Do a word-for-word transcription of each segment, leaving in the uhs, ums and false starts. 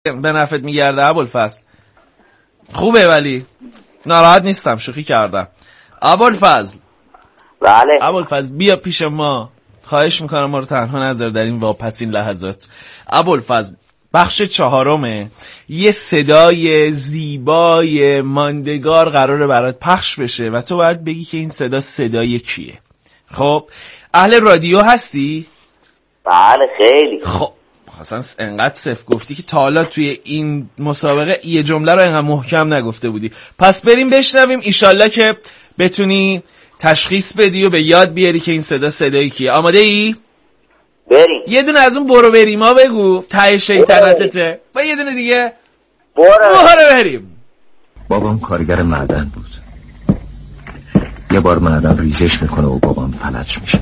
به نفعت میگرده ابوالفضل. خوبه ولی ناراحت نیستم، شوخی کردم. ابوالفضل بله ابوالفضل بیا پیش ما، خواهش میکنم ما رو تنها نذار در این واپسین لحظات. ابوالفضل بخش چهارمه، یه صدای زیبای ماندگار قراره برات پخش بشه و تو باید بگی که این صدا صدای کیه. خب اهل رادیو هستی؟ بله خیلی. خب اصلا انقدر صف گفتی که تا حالا توی این مسابقه یه جمله رو انقدر محکم نگفته بودی. پس بریم بشنویم، ایشالله که بتونی تشخیص بدی و به یاد بیاری که این صدا صدای کیه. آماده ای؟ بریم. یه دونه از اون برو بریما بگو، ته شیطنتته. و یه دونه دیگه برو برو بریم. بابام کارگر معدن بود. یه بار معدن ریزش میکنه و بابام فلج میشه.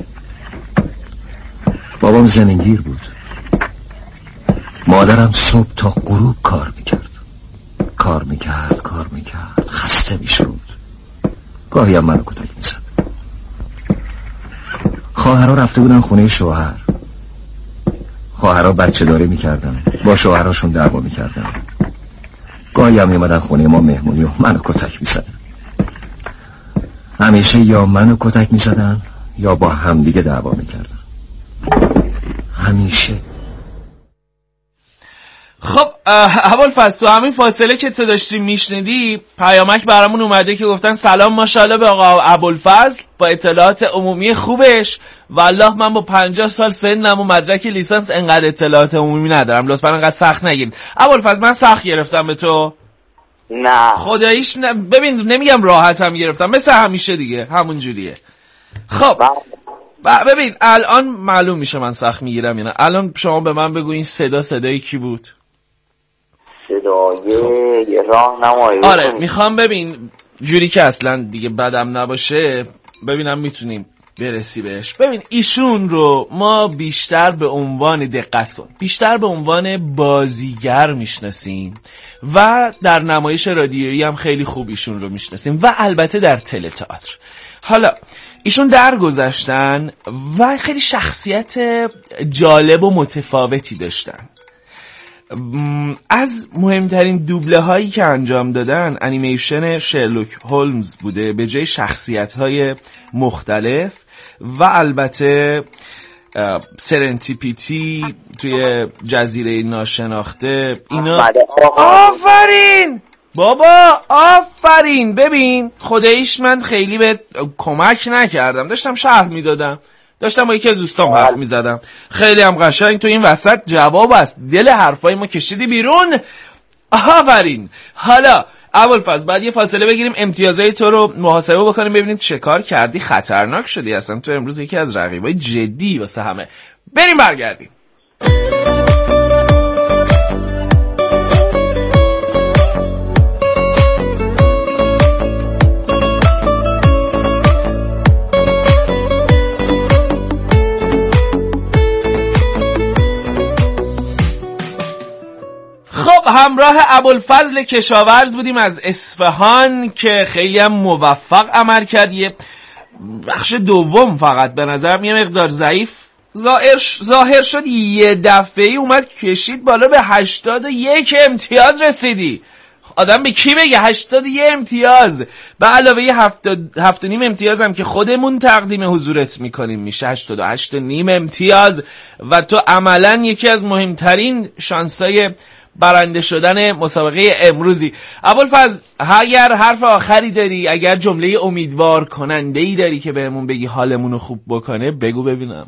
بابام زمینگیر بود. مادرم صبح تا غروب کار میکرد. کار میکرد کار میکرد خسته میشد. گاهی هم منو کتک میزد. خواهرها رفته بودن خونه شوهر. خواهرها بچه داری میکردن، با شوهراشون دعوا میکردن. گاهی هم میمدن خونه ما مهمونی و منو کتک میزدن. همیشه یا منو کتک میزدن یا با همدیگه دعوا میکردن. همیشه. خب ابوالفضل، تو همین فاصله که تو داشتی میشنیدی پیامک برامون اومده که گفتن سلام ماشاءالله به آقا ابوالفضل با اطلاعات عمومی خوبش. والله من با پنجاه سال سنم و مدرک لیسانس انقدر اطلاعات عمومی ندارم، لطفا انقدر سخت نگیر. ابوالفضل من سخت گرفتم به تو؟ نه خداییش نه. ببین نمیگم راحت هم گرفتم، مثل همیشه دیگه همون جوریه. خب ب- ببین الان معلوم میشه من سخت میگیرم یا نه. الان شما به من بگو این صدا صدای کی بود؟ صدای راهنمایی. آره میخوام ببین جوری که اصلا دیگه بدم نباشه ببینم میتونیم برسی بهش. ببین ایشون رو ما بیشتر به عنوان، دقت کن، بیشتر به عنوان بازیگر میشناسیم و در نمایش رادیویی هم خیلی خوب ایشون رو میشناسیم و البته در تله تئاتر. حالا ایشون درگذشتن و خیلی شخصیت جالب و متفاوتی داشتن. از مهمترین دوبله هایی که انجام دادن انیمیشن شرلوک هولمز بوده به جای شخصیت های مختلف و البته سرنتیپیتی توی جزیره ناشناخته. اینا آفرین بابا آفرین. ببین خداییش من خیلی به کمک نکردم، داشتم شرح میدادم، داشتم با یکی از دوستام حرف میزدم. خیلی هم قشنگ تو این وسط جواب است، دل حرفای ما کشیدی بیرون. آفرین. حالا ابوالفضل بعد یه فاصله بگیریم، امتیازهای تو رو محاسبه بکنیم، ببینیم چه کار کردی. خطرناک شدی اصلا تو امروز یکی از رقیبای جدی واسه همه. بریم برگردیم. همراه ابوالفضل کشاورز بودیم از اصفهان که خیلی هم موفق عمل کرد. یه بخش دوم فقط به نظرم یه مقدار ضعیف ظاهر ظاهر شد، یه دفعه‌ای اومد کشید بالا به هشتاد و یک امتیاز رسیدی. آدم به کی بگه هشتاد و یک امتیاز به علاوه یه هفتاد هفت و نیم امتیاز هم که خودمون تقدیم حضورت میکنیم میشه هشتاد و هشت و نیم امتیاز و تو عملا یکی از مهمترین شانسای برنده شدن مسابقه امروزی. ابوالفضل اگر حرف آخری داری، اگر جمله امیدوار کننده ای داری که بهمون بگی حالمون رو خوب بکنه بگو ببینم.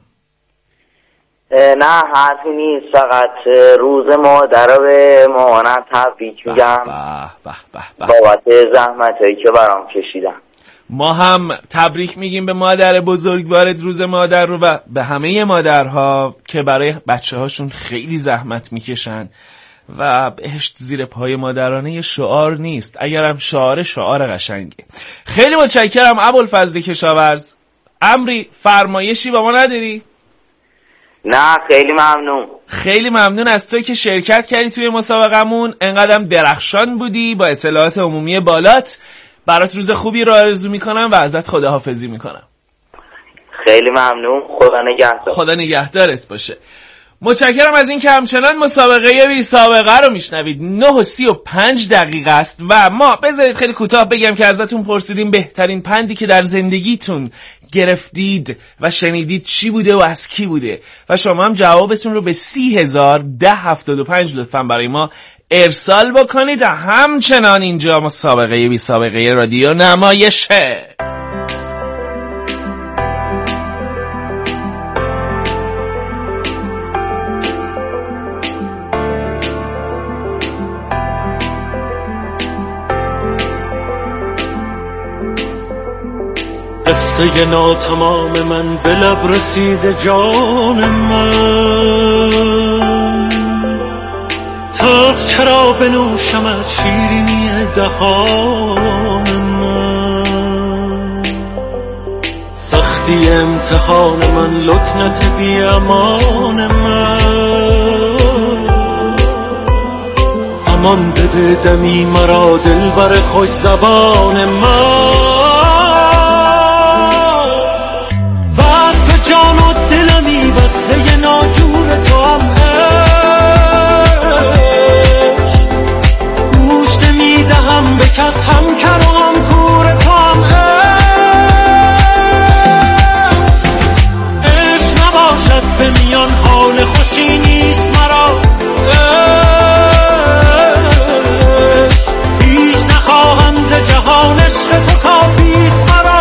نه حرفی نیست، فقط روز مادر رو به مامانم تبریک میگم بابت زحمتایی که برام کشیدم. ما هم تبریک میگیم به مادر بزرگوارت روز مادر رو و به همه مادرها که برای بچه هاشون خیلی زحمت میکشن و بهشت زیر پای مادرانه یه شعار نیست، اگرم شعار شعار قشنگه. خیلی متشکرم ابوالفضل کشاورز. امری فرمایشی با ما نداری؟ نه خیلی ممنون. خیلی ممنون از تو که شرکت کردی توی مسابقمون، انقدرم درخشان بودی با اطلاعات عمومی بالات. برات روز خوبی رو آرزو میکنم و ازت خداحافظی میکنم. خیلی ممنون. خدا نگهدار. خدا نگهدارت باشه. متشکرم از این که همچنان مسابقه بی سابقه رو میشنوید. نه و سی و پنج دقیقه است و ما بذارید خیلی کوتاه بگم که ازتون پرسیدیم بهترین پندی که در زندگیتون گرفتید و شنیدید چی بوده و از کی بوده و شما هم جوابتون رو به سی هزار ده هفتاد و پنج لطفاً برای ما ارسال بکنید. همچنان اینجا مسابقه بی سابقه رادیو نمایشه. قصه ناتمام من به لب رسیده جان من، تلخ چرا بنوشمت شیرینی دهان من، سختی امتحان من لکنت بی امان من، امان بده دمی مرا دلبر خوش زبان من، جان و دلمی بسته ناجور تو هم عشق، گوش نمیدهم به کس هم کر و هم کور تو هم عشق، عشق نباشد به میان حال خوشی نیست مرا عشق، هیچ نخواهم ز جهان عشق تو کافیست مرا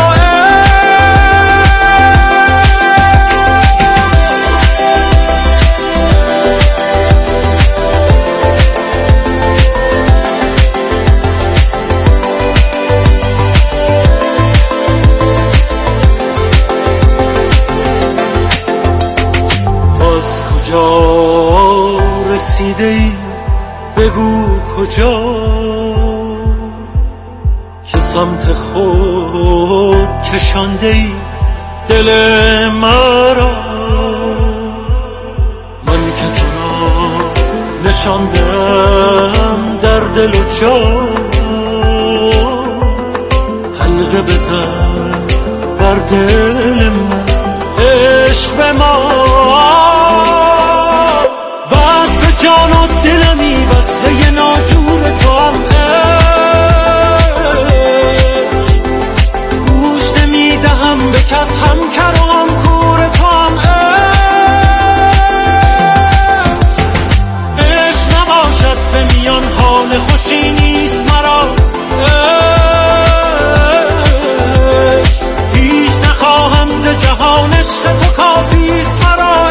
رسیده ای بگو کجا که سمت خود کشانده ای دل مرا، من که تو را نشاندم در دل و جان، حلقه بزن بر دل من عشق به ما، جان و دلمی بسته ناجور تو هم عشق، گوش نمیدهم به کس هم کر و هم کور تو هم عشق، عشق نباشد به میان حال خوشی نیست مرا عشق، هیچ نخواهم ز جهان عشق تو کافیست مرا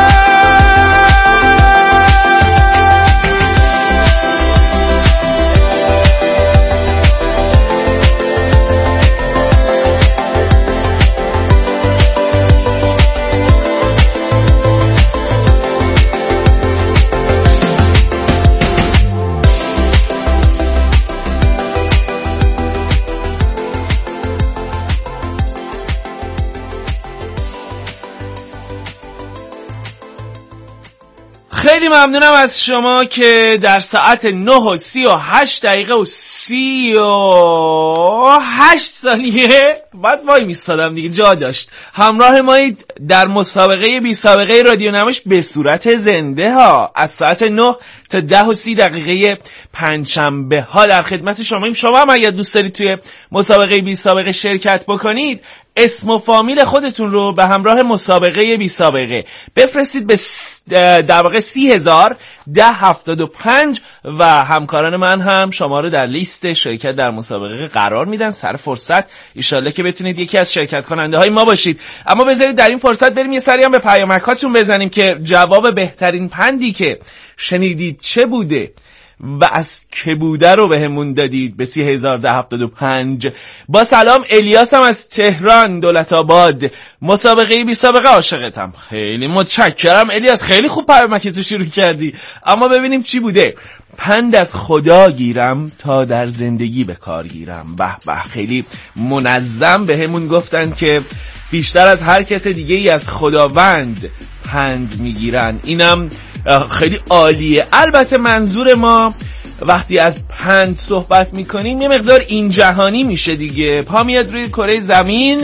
خیلی ممنونم از شما که در ساعت نه و سی و هشت دقیقه و سی و هشت ثانیه بعد وای میستادم دیگه جا داشت همراه مایید در مسابقه بی سابقه رادیو نمایش به صورت زنده ها از ساعت نه تا ده و سی دقیقه پنجشنبه ها در خدمت شما. شما هم اگر دوست دارید توی مسابقه بی سابقه شرکت بکنید اسم و فامیل خودتون رو به همراه مسابقه بی سابقه بفرستید به در واقع سی هزار ده هفتاد و پنج و همکاران من هم شما رو در لیست شرکت در مسابقه قرار میدن. سر فرصت ایشالله که بتونید یکی از شرکت کننده های ما باشید. اما بذارید در این فرصت بریم یه سری هم به پیامکاتون بزنیم که جواب بهترین پندی که شنیدید چه بوده و از که بوده رو به همون دادید به سی هزار ده هفتاد و پنج. با سلام، الیاس هم از تهران دولت آباد. مسابقه بی سابقه عاشقتم. خیلی متشکرم الیاس، خیلی خوب پیامکتو شروع کردی. اما ببینیم چی بوده. پند از خدا گیرم تا در زندگی به کار گیرم. به به، خیلی منظم به همون گفتن که بیشتر از هر کس دیگه ای از خداوند پند میگیرن. اینم خیلی عالیه. البته منظور ما وقتی از پند صحبت میکنیم یه مقدار این جهانی میشه دیگه. پا میاد روی کره زمین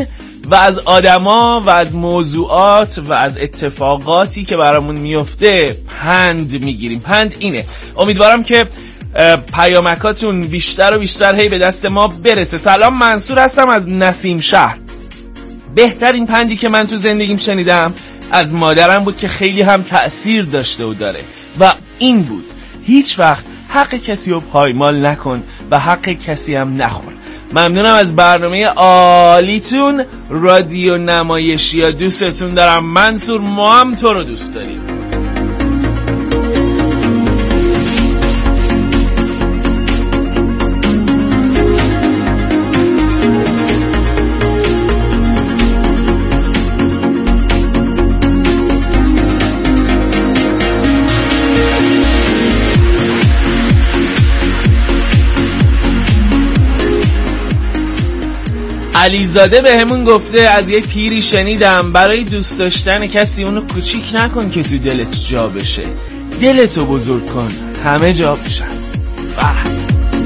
و از آدما و از موضوعات و از اتفاقاتی که برامون میفته پند میگیریم. پند اینه. امیدوارم که پیامکاتون بیشتر و بیشتر هی به دست ما برسه. سلام، منصور هستم از نسیم شهر. بهترین پندی که من تو زندگیم شنیدم از مادرم بود که خیلی هم تأثیر داشته و داره و این بود: هیچ وقت حق کسی رو پایمال نکن و حق کسی هم نخور. ممنونم از برنامه عالیتون. رادیو نمایشی ها دوستتون دارم. منصور، ما هم تو رو دوست داریم. علیزاده به همون گفته از یک پیری شنیدم برای دوست داشتن کسی اونو کوچیک نکن که تو دلت جا بشه، دلتو بزرگ کن همه جا بشن. بح.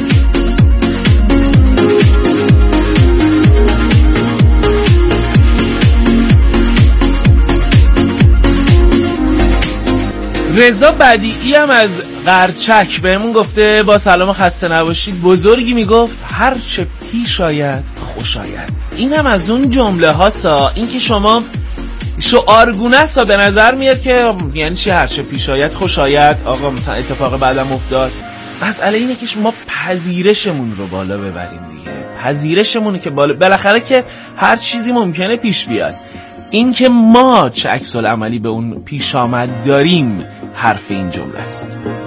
رضا بدیعی هم از قرچک بهمون گفته با سلام خسته نباشید. بزرگی میگفت هر چه پیش آید خوش آید. این هم از اون جمله هاستا، این که شما شعارگونه است به نظر میاد که یعنی چی هر چه پیش آید خوش آید. آقا مثلا اتفاق بعدم افتاد. مسئله اینه که شما پذیرشمون رو بالا ببریم دیگه. پذیرشمون که بالا، بالاخره که هر چیزی ممکنه پیش بیاد. این که ما چه عکس العملی به اون پیش آمد داریم حرف این جمله است.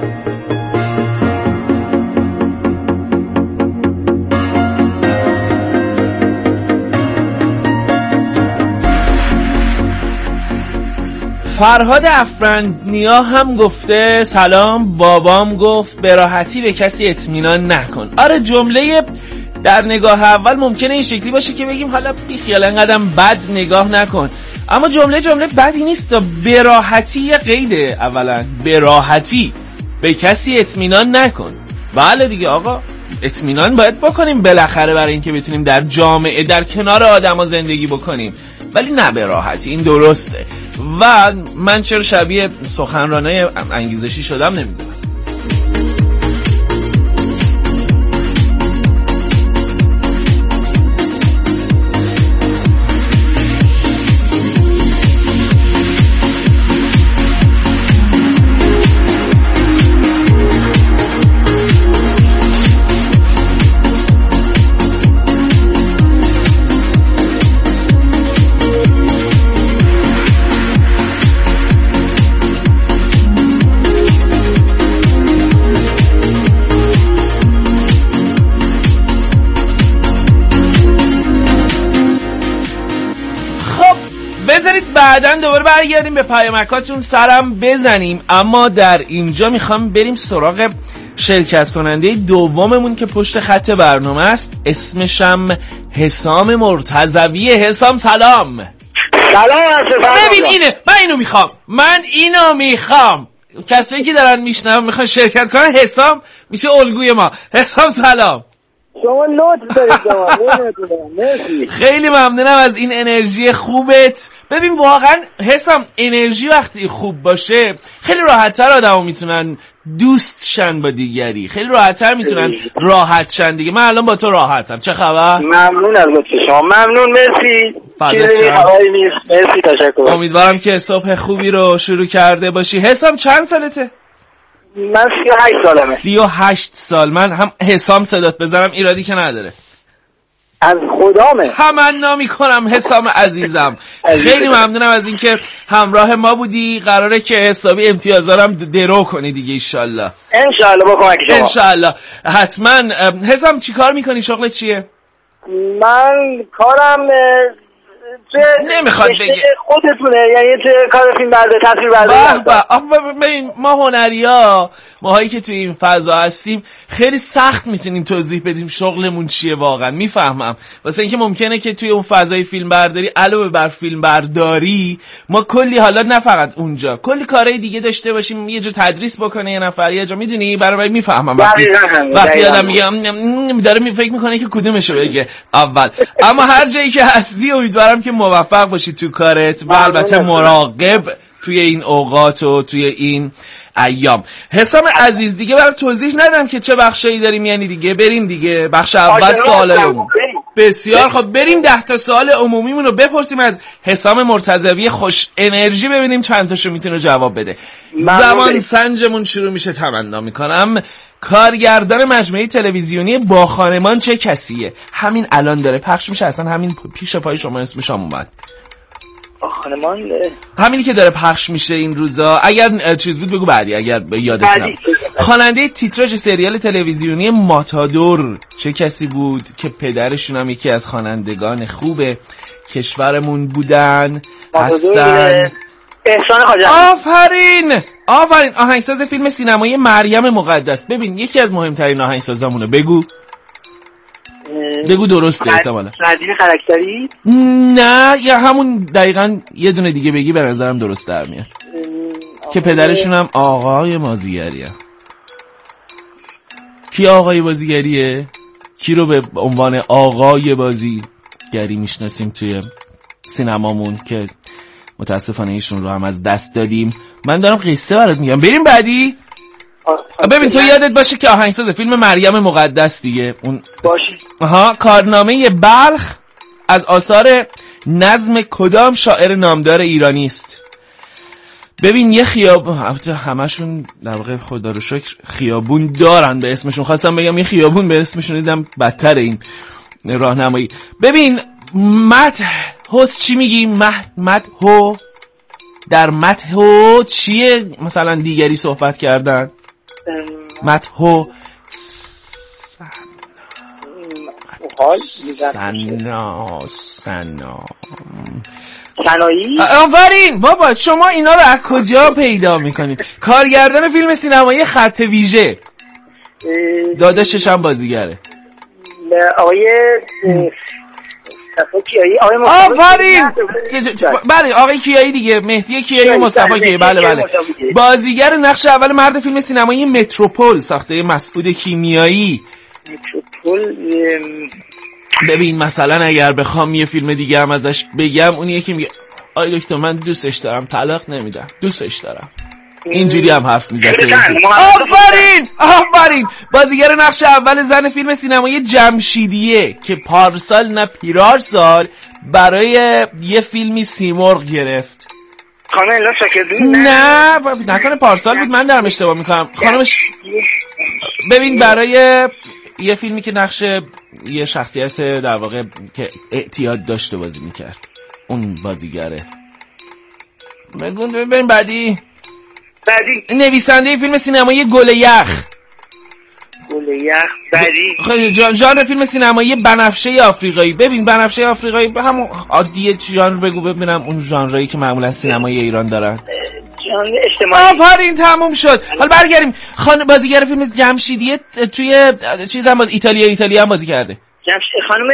فرهاد افرندنیا هم گفته سلام، بابام گفت به راحتی به کسی اطمینان نکن. آره، جمله در نگاه اول ممکنه این شکلی باشه که بگیم حالا بی خیال انقدرم بد نگاه نکن، اما جمله جمله بدی نیست. به راحتی یه قیده. اولا به راحتی به کسی اطمینان نکن. بله دیگه آقا، اطمینان باید بکنیم بالاخره برای اینکه بتونیم در جامعه در کنار آدما زندگی بکنیم، ولی نه به راحتی. این درسته. و من چرا شبیه سخنرانای انگیزشی شدم نمیدونم. بعدن دوباره برگردیم به پیامکاتون سرم بزنیم، اما در اینجا میخوام بریم سراغ شرکت کننده دوممون که پشت خط برنامه است. اسمشم حسام مرتضویه. حسام سلام. سلام. ببین اینه، من اینو میخوام من اینو میخوام کسایی که دارن میشنون میخوان شرکت کنن، حسام میشه الگوی ما. حسام سلام. شما لطف دارید. خیلی ممنونم از این انرژی خوبت. ببین واقعا حسام انرژی وقتی خوب باشه خیلی راحت‌تر آدم‌ها میتونن دوست شن با دیگری، خیلی راحت‌تر میتونن راحت شن دیگه. من الان با تو راحتم. چه خبر؟ ممنون از لطف شما. ممنون، مرسی. چیزی هوایی نیست. مرسی، تشکر. امیدوارم که صبح خوبی رو شروع کرده باشی. حسام چند سالته؟ من سی و هشت سالمه. سی و هشت سال. من هم حسام صدات بزنم ایرادی که نداره. از خدامه. تمنا میکنم حسام عزیزم. خیلی ممنونم از اینکه همراه ما بودی. قراره که حسابی امتیازارم درو کنی دیگه ایشالله. انشالله با کمک شما. انشالله. حتما. حسام چی کار میکنی؟ شغلت چیه؟ من کارم نمیخواد بگه خودتونه، یعنی چه کار فیلم برداری، تصویر برداری. ببین ما هنریا، ماهایی که توی این فضا هستیم خیلی سخت میتونیم توضیح بدیم شغلمون چیه. واقعا میفهمم، واسه اینکه ممکنه که توی اون فضای فیلم برداری علاوه بر فیلم برداری ما کلی، حالا نه فقط اونجا، کلی کارهای دیگه داشته باشیم. یه جا تدریس بکنه یه نفر، یه جا میدونی، برای میفهمم وقتی وقتی آدم میگم داره فکر میکنه که کدومشو بگه اول. اما هر جایی که هستی امیدوارم که موفق باشی تو کارت و البته مراقب توی این اوقات و توی این ایام. حسام عزیز دیگه برای توضیح ندم که چه بخشایی داریم، یعنی دیگه بریم دیگه بخش اول سوالای عمومی. بسیار خب بریم ده تا سوال عمومیمون رو بپرسیم از حسام مرتضوی خوش انرژی، ببینیم چند تاشو میتونه جواب بده. زمان سنجمون شروع میشه. تمنا میکنم. کارگردان مجموعه تلویزیونی با خانمان چه کسیه؟ همین الان داره پخش میشه، اصلا همین پیش پای شما اسمش هم اومد. خانمان همینی که داره پخش میشه این روزا. اگر چیز بود بگو بعدی اگر یادت نمیاد. خواننده تیتراژ سریال تلویزیونی ماتادور چه کسی بود که پدرشون هم یکی از خوانندگان خوب کشورمون بودن هستن؟ احسان خواجه. آفرین آفرین آهنگساز فیلم سینمایی مریم مقدس. ببین یکی از مهمترین آهنگسازامونه. بگو بگو درسته احتمالا. نجیب خرکتری؟ نه یا همون دقیقاً یه دونه دیگه بگی به نظرم درست در میاد. که پدرشون هم آقای بازیگریه. کی آقای بازیگریه؟ کی رو به عنوان آقای بازیگری میشناسیم توی سینمامون که متاسفانه ایشون رو هم از دست دادیم؟ من دارم قصه برات میگم. بریم بعدی. ببین تو یادت باشه که آهنگساز فیلم مریم مقدس دیگه اون باشه. ها کارنامه بلخ از آثار نظم کدام شاعر نامدار ایرانی است؟ ببین یه خیابون، همشون در واقع خدا رو شکر خیابون دارن به اسمشون. خواستم بگم یه خیابون به اسمشون دیدم بدتر این راهنمایی. ببین مدح هست چی میگی؟ مدح مدح در مدح چیه مثلا دیگری صحبت کردن؟ مدح سنا سنا سنایی. آفرین بابا شما اینا رو از کجا پیدا میکنید؟ کارگردان فیلم سینمایی خط ویژه داداشش هم بازیگره. آقای کیایی. آفرین بله آقای کیایی دیگه، مهدی کیایی و مصطفی کیایی. بله بله بازیگر نقش اول مرد فیلم سینمایی متروپول ساخته مسعود کیمیایی. متروپول. ببین مثلا اگر بخوام یه فیلم دیگه هم ازش بگم اونیه که میگه آی دکتر من دوستش دارم طلاق نمیدم دوستش دارم، اینجوری هم حرف میزنه. آفرین آفرین بازیگر نقش اول زن فیلم سینمایی جمشیدیه که پارسال نه پیرار سال برای یه فیلمی سیمرغ گرفت. خانم الا شاکردی؟ نه نکنه پارسال بود، من دارم اشتباه میکنم. خانمش ببین برای یه فیلمی که نقش یه شخصیت در واقع که اعتیاد داشته بازی میکرد اون بازیگره. بگون ببین بعدی بعدی نویسنده فیلم سینمایی گل یخ. گل یخ. بعدی خیلی جان ژانر فیلم سینمایی بنفشه آفریقایی. ببین بنفشه آفریقایی به همون عادیه ژانر بگو ببینم اون ژانری که معمولا سینمای ایران دارن. ژانر اجتماعی. آفرین تموم شد. حالا برگردیم. خانم بازیگر فیلم جمشیدیه توی چیزام باز ایتالیا ایتالیا هم بازی کرده. جمشید خانم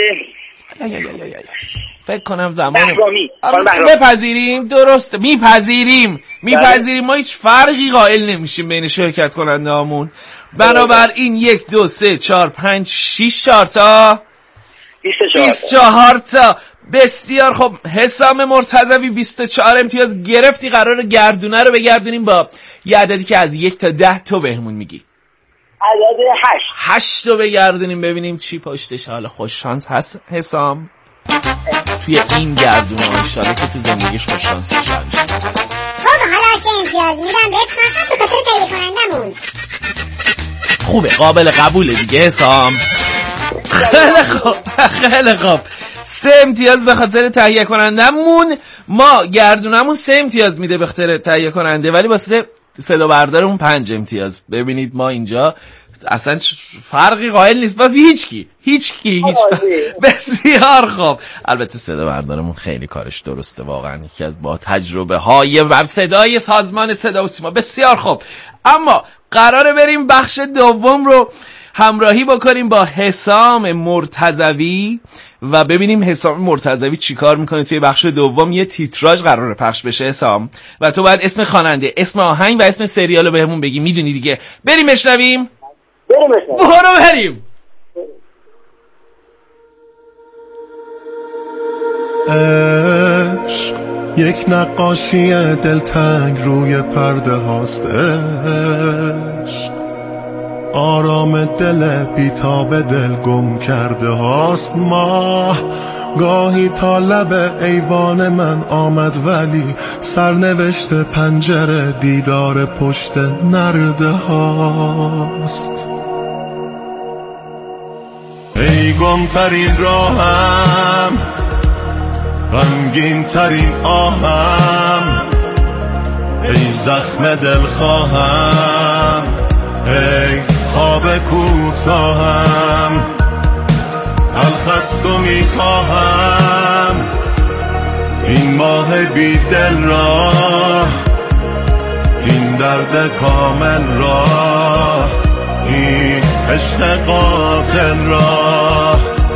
فکر کنم زمان بهرامی. بپذیریم درسته میپذیریم میپذیریم ما هیچ فرقی قائل نمیشیم بین شرکت کننده هامون. بنابراین یک دو سه چهار پنج شیش چهار تا بیست چهار تا. بسیار خب حسام مرتضوی بیست و چهار امتیاز گرفتی. قرار گردونه رو بگردونیم با یه عددی که از یک تا ده تو بهمون میگی. عدد هشت. هشت رو بگردونیم ببینیم چی پشتش. حالا خوش شانس هست حسام توی این گردونه انشالله که تو زندگیش خوش شانس بشه. خب حالا که امتیاز میدم بهت فقط به خاطر تهیه کنندمون. خوبه قابل قبوله دیگه حسام. خیلی خوب خیلی خوب سه امتیاز به خاطر تهیه کنندمون. ما گردونمون سه امتیاز میده به خاطر تهیه کننده ولی واسه صدا بردارمون پنج امتیاز. ببینید ما اینجا اصلا فرقی قائل نیست با هیچ کی هیچ کی هیچ بسیار خوب. البته صدا بردارمون خیلی کارش درسته واقعا، یکی از با تجربه های بر صدای سازمان صدا و سیما. بسیار خوب اما قراره بریم بخش دوم رو همراهی بکنیم با حسام مرتضوی و ببینیم حسام مرتضوی چیکار میکنه توی بخش دوم. یه تیتراژ قراره پخش بشه حسام و تو باید اسم خواننده، اسم آهنگ و اسم سریال رو بهمون بگی. میدونی دیگه. بریم بشنویم. بریم بشنویم. برو بریم. عشق یک نقاشی دلتنگ روی پرده هاست. عشق آرام دل بیتاب دل گم کرده هاست. ماه گاهی تا لب ایوان من آمد ولی سرنوشت پنجره دیدار پشت نرده هاست. ای گم ترین راهم، غمگین ترین آهم، ای زخم دل خواهم، ای خواب کوتاهم، الخست و میخواهم این ماه بی دل را، این درد کامل را، این عشق قاتل را.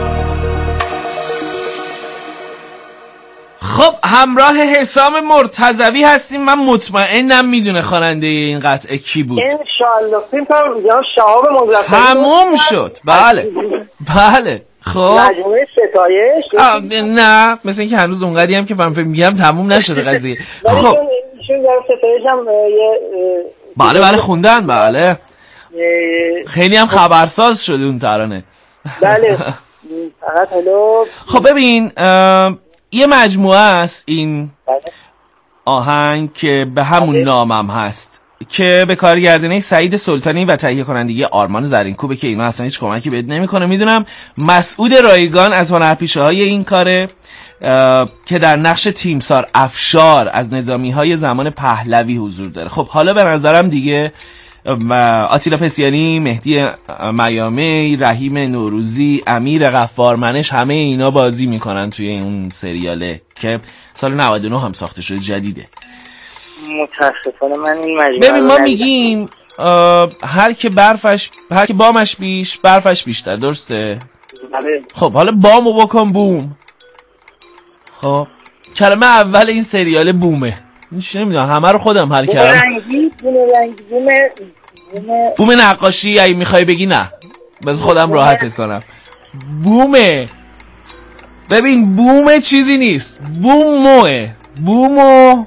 خب همراه حسام مرتضوی هستیم. من مطمئنم میدونه خواننده این قطعه کی بود. انشالله فیلم کنم جناب شهاب مظفری. تموم شد. بله بله. خب مجموعه ستایش. نه مثل اینکه هنوز اونقدی هم که من فکر میگم تموم نشده قضیه. خب ایشون در ستایش هم یه بله بله خوندن. بله خیلی هم خبرساز شده اون ترانه. بله فقط حالا خب ببین یه مجموعه است این آهنگ که به همون نامم هست که به کارگردانی سعید سلطانی و تهیه کنندگی آرمان زرینکوبه که اینا اصلا هیچ کمکی بهت نمیکنه. میدونم مسعود رایگان از هنرپیشه های این کاره که در نقش تیمسار افشار از نظامی های زمان پهلوی حضور داره. خب حالا به نظرم دیگه آتیلا پسیانی، مهدی میامی، رحیم نوروزی، امیر غفارمنش همه اینا بازی میکنن توی این سریاله که سال نود و نه هم ساخته شده، جدیده. متاسفانه من این مجموعه ببین ما میگیم هر که برفش هر که بامش بیش برفش بیشتر، درسته؟ بله. خب حالا بامو بکن بوم. خب کلمه اول این سریال بومه. چه نمیدونم همه رو خودم حل کردم. بوم رنگی، بوم رنگی، بوم بوم بوم نقاشی اگه میخوای بگی نه. بس خودم راحتت کنم. بومه. ببین بومه چیزی نیست. بومه. بومو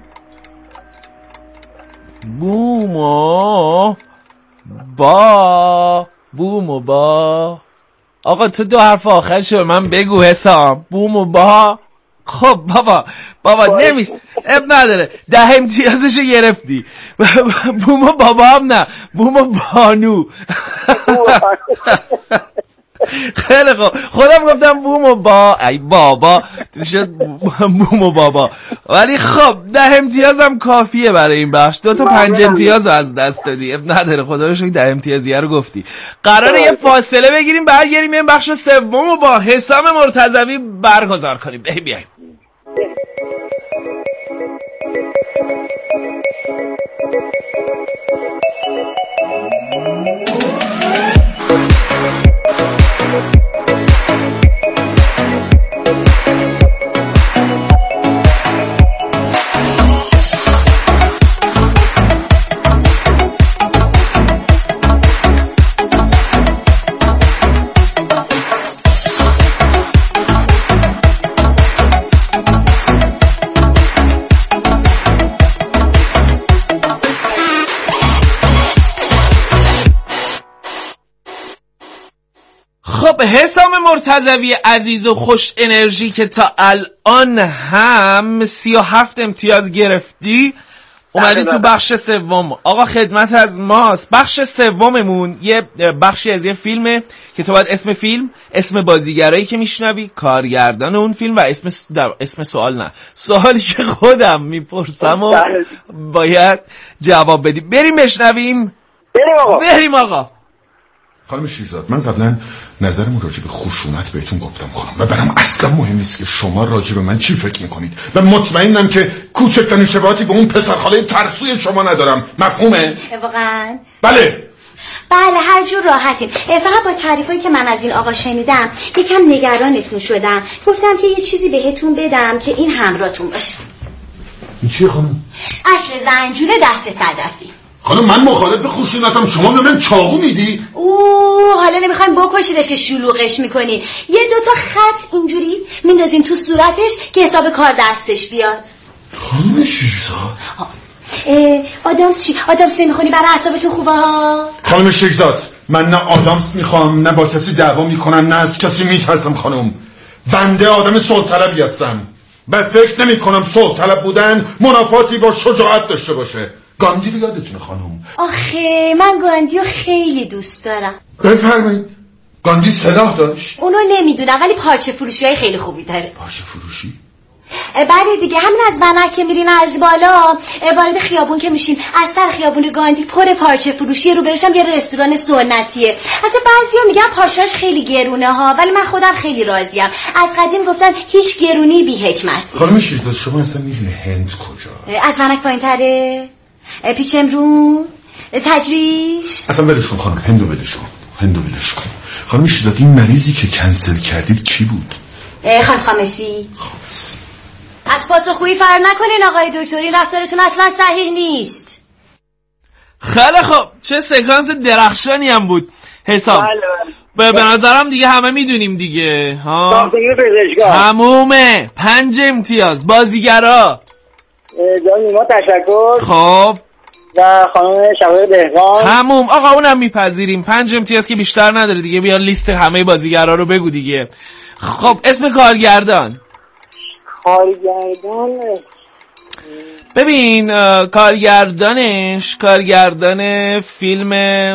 بومو با بومو با آقا تو دو حرف آخرشو به من بگو حسام. بومو با. خب بابا بابا نمیشه، اب نداره، ده امتیازشو گرفتی. بومو بابا هم نه، بومو بانو. خیلی خوب خودم گفتم بومو با ای بابا شد بومو بابا، ولی خب ده امتیازم کافیه برای این بخش. دو تا پنج امتیاز از دست دادی، اب نداره، خدا رو شکر ده امتیازیه رو گفتی. قراره یه فاصله بگیریم برگردیم این بخش سومو با حسام مرتضوی برگزار کنیم. بیایم خب حسام مرتضوی عزیز و خوش انرژی که تا الان هم سی و هفت امتیاز گرفتی، اومدی تو بخش سوم. آقا خدمت از ماست. بخش سوممون یه بخشی از یه فیلمه که تو باید اسم فیلم، اسم بازیگرایی که میشنوی، کارگردان اون فیلم و اسم در اسم سوال نه سوالی که خودم میپرسم و باید جواب بدی. بریم بشنویم. بریم آقا بریم آقا خانم شیرزاد، من قبلا نظرمون راجع به خشونت بهتون گفتم خانم، و برام اصلا مهم نیست که شما راجع به من چی فکر میکنید و مطمئنم که کوچکترین شباهتی به اون پسرخاله ترسوی شما ندارم. مفهومه؟ واقعا؟ بله بله هر جور راحتیم. فقط با تعریفایی که من از این آقا شنیدم یکم نگرانتون شدم، گفتم که یه چیزی بهتون بدم که این همراهتون باشه. این چیه خانم؟ اصل زنجونه دست صدفی. خانم من مخالف خشونتم، شما به من چاقو میدی؟ اوه حالا نمیخوایم بکنیم بکشیدش که شلوغش میکنین. یه دوتا خط اینجوری میندازین تو صورتش که حساب کار دستش بیاد. خانم شیرزاد آدامس چی؟ آدامس نمیخونی برای اعصابتون خوبه ها؟ خانم شیرزاد من نه آدامس میخوام نه با کسی دعوا میکنم نه از کسی میترسم خانم. بنده آدم صلح طلبی هستم و فکر نمی کنم صلح طلب بودن منافاتی با شجاعت داشته باشه. گاندی رو یادتونه خانم؟ آخه من گاندی رو خیلی دوست دارم. بفرمایید. گاندی سلاح داشت؟ اونو نمیدونم ولی پارچه فروشی های خیلی خوبی داره. پارچه فروشی؟ بله دیگه، همین از ونک که میرین از بالا وارد خیابون که میشین از سر خیابون گاندی پر پارچه فروشی، رو برشم یه رستوران سنتیه. حتی بعضیا میگن پارچه‌اش خیلی گرونه ها ولی من خودم خیلی راضیم. از قدیم گفتن هیچ گرونی بی حکمت نیست. خانم شیرزاد شما اصلا میدونی هند کجا؟ از ونک پایین‌تره؟ پیچ امرون؟ تجریش؟ اصلا ولش کن خانم، هندو ولش کن. هندو ولش کن. خانم شیرزاد این مریضی که کنسل کردید کی بود؟ خانم خامسی. خامسی. از پاسخگویی فرار نکنین آقای دکتر، این رفتارتون اصلا صحیح نیست. خیلی خوب، چه سکانس درخشانی هم بود حسام. به به نظرم دیگه همه میدونیم دیگه ها. تمومه. پنج امتیاز بازیگرا. جان نیما تشکر. خب و خانم شبیر دهقان. تموم آقا، اونم میپذیریم. پنج امتیاز که بیشتر نداره دیگه. بیا لیست همه بازیگرا رو بگو دیگه. خب اسم کارگردان. کارگردان ببین کارگردانش کارگردان فیلم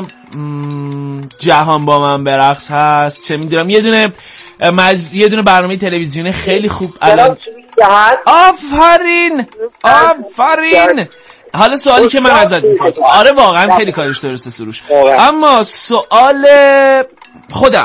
جهان با من برقص هست، چه میدونم یه دونه مج... یه دونه برنامه تلویزیونی خیلی خوب الان. آفرین آفرین. حالا سوالی که من ازت میپرسم، آره واقعا خیلی کارش درسته سروش، اما سوال خودم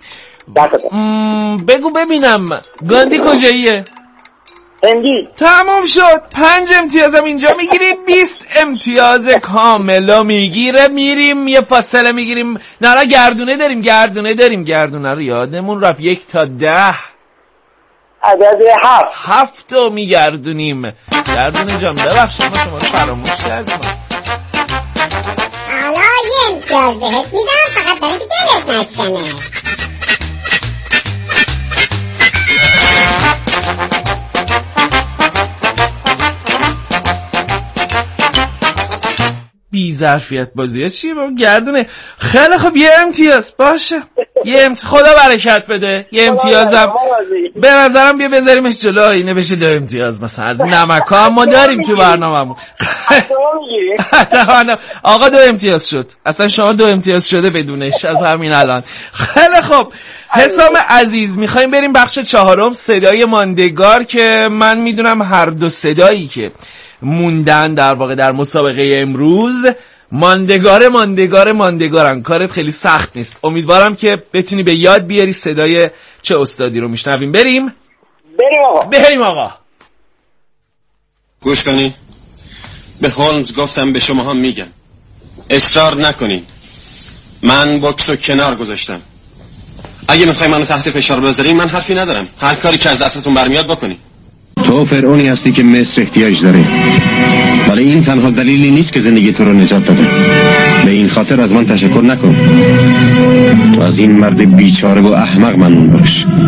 بگو ببینم گاندی کجاییه؟ هندی. تموم شد. پنج امتیازم اینجا میگیریم، بیست امتیاز کاملا میگیره. میریم یه فاصله میگیریم. نه نه گردونه داریم گردونه داریم گردونه رو یادمون رفت. یک تا ده عدد هفت هفت رو میگردونیم. گردونه جان ببخشید ما شما رو فراموش کردیم. حالا یه امتیاز بهت میدم فقط برای که دلت نشکنه. بی ظرفیت بازیه چیه با گردونه. خیلی خب یه امتیاز باشه. یه امتیاز خدا برکت بده. یه امتیازم به نظرم بیا بذاریمش جلو اینه بشه دو امتیاز مثلا. از نمک ها ما داریم تو برنامه‌مون. آقا دو امتیاز شد. اصلا شما دو امتیاز شده بدونش از همین الان. خیلی خب حسام عزیز میخوایم بریم بخش چهارم، صدای ماندگار، که من میدونم هر دو صدایی که موندن در واقع در مسابقه امروز ماندگار ماندگار ماندگارن. کارت خیلی سخت نیست. امیدوارم که بتونی به یاد بیاری صدای چه استادی رو میشنویم. بریم بریم آقا بریم آقا گوش کنین. به هولمز گفتم به شما هم میگم اصرار نکنین. من بوکس رو کنار گذاشتم. اگه میخوای منو تحت فشار بذارین من حرفی ندارم. هر کاری که از دستتون برمیاد بکنین. تو فرعونی هستی که مصر احتیاج داره، ولی این تنها دلیلی نیست که زندگی تو رو نجات بده. به این خاطر از من تشکر نکن. از این مرد بیچاره و احمق ممنون باش.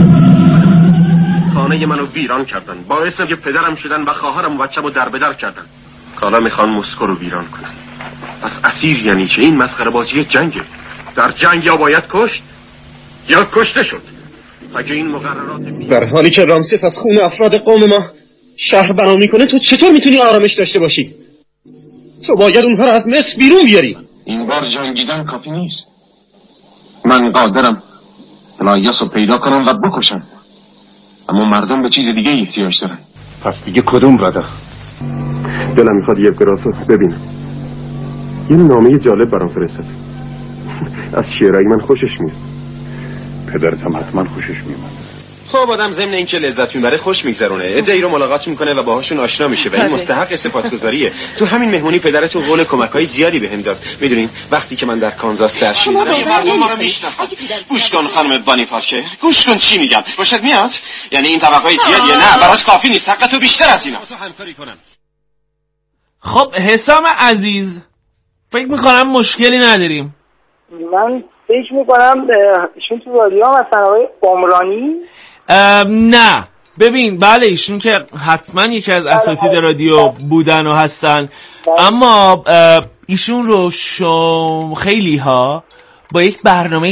خانه منو ویران کردن، باعث که پدرم شدن و خواهرم و بچه‌مو در بدر کردن. حالا میخوان مسکو رو ویران کنن. پس اسیر یعنی چه؟ این مسخره بازی جنگه. در جنگ یا باید کشت یا کشته شد. اگه این مقررات در حالی که رامسیس از خون افراد قوم ما شهر بنا میکنه، تو چطور میتونی آرامش داشته باشی؟ تو باید اونها رو از مصر بیرون بیاری. این بار جنگیدن کافی نیست. من قادرم پلایاس رو پیدا کنم و بکشم، اما مردم به چیز دیگه احتیاج دارن. پس دیگه کدوم رده؟ دلم میخواد یه گراسو ببینم. یه نامه جالب برام فرستاد. از شعرهای من خوشش میاد. پدرت هم حتما خوشش میاد. خب آدم ضمن اینکه لذت میبره خوش میگذرونه. عده‌ای رو ملاقات میکنه و باهاشون آشنا میشه و این مستحق سپاسگزاریه. تو همین مهمونی پدرت قول کمک‌های زیادی بهم داد. میدونین وقتی که من در کانزاس درس میدادم مردم ما رو میشناسن. گوش کن خانم بانی پارکر، گوش کن چی میگم. خوشت میاد؟ یعنی این طبقای زیادیه؟ نه برات کافی نیست. حق تو بیشتر از اینه. همکاری کنم. خب حسام عزیز فکر میکنم مشکلی نداریم. من فکر میکنم ایشون تو رادیو هم هستن، آقای عمرانی. نه ببین، بله ایشون که حتما یکی از اساتید رادیو بودن و هستن، اما ایشون رو شم خیلی ها با یک برنامه